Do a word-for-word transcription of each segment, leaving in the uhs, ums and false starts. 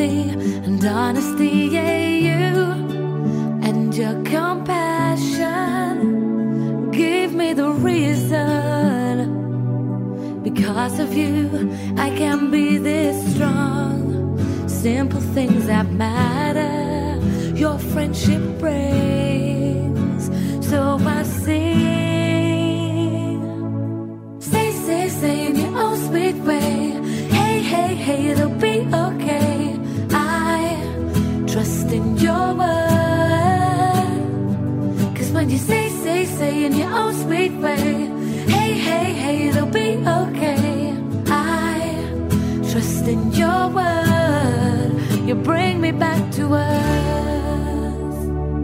sympathy and honesty, yeah, you and your compassion give me the reason. Because of you, I can be this strong. Simple things that matter, your friendship brings. So I sing, say, say, say in your own sweet way. Hey, hey, hey, it'll be okay. I trust in your word. Cause when you say, say, say in your own sweet way. Hey, hey, hey, it'll be okay. I trust in your word. You bring me back to earth.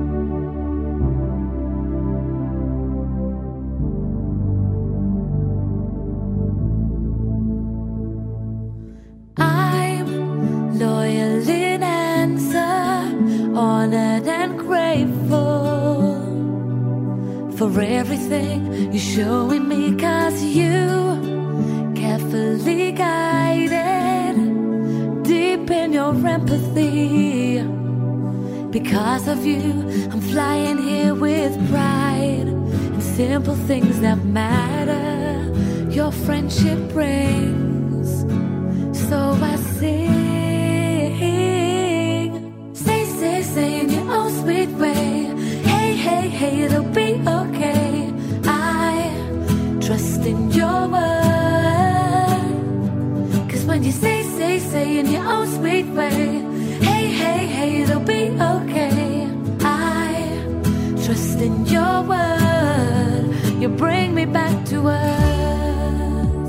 I'm loyal in answer, honored and grateful for everything you're showing me. Cause you carefully guided deep in your empathy. Because of you, I'm flying here with pride and simple things that matter, your friendship brings. So I sing, say, say, say in your own sweet way. Hey, hey, hey, it'll be okay. I trust in your word. Cause when you say, say, say in your own sweet way. Hey, hey, hey, it'll be okay. I trust in your word. You bring me back to earth.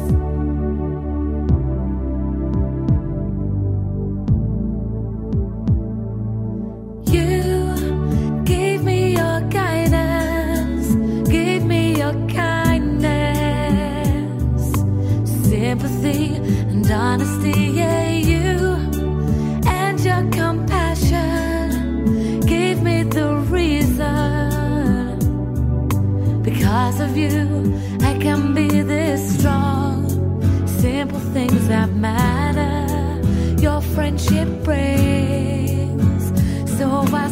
You gave me your guidance, gave me your kindness, sympathy and honesty, yeah, you and your compassion gave me the reason. Because of you, I can be this strong. Simple things that matter, your friendship brings. So I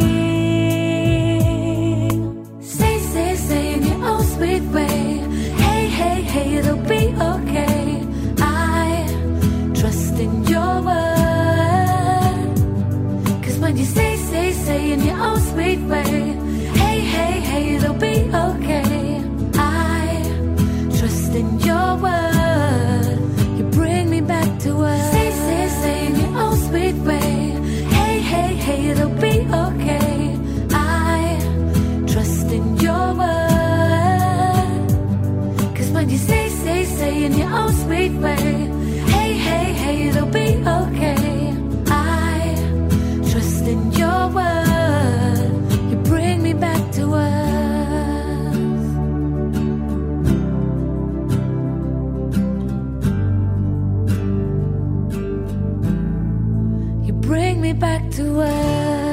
sing, say, say, say in your own sweet way. Hey, hey, hey, it'll be okay. I trust in your word. Cause when you say, say, say in your own sweet way. Hey, hey, hey, it'll be okay. I trust in your word. You bring me back to earth. Say, say, say in your own sweet way. Hey, hey, hey, it'll be okay. I trust in your word. Cause when you say, say, say in your own sweet way. Hey, hey, hey, it'll be okay. I trust in your word. You bring me back to earth. You bring me back to earth.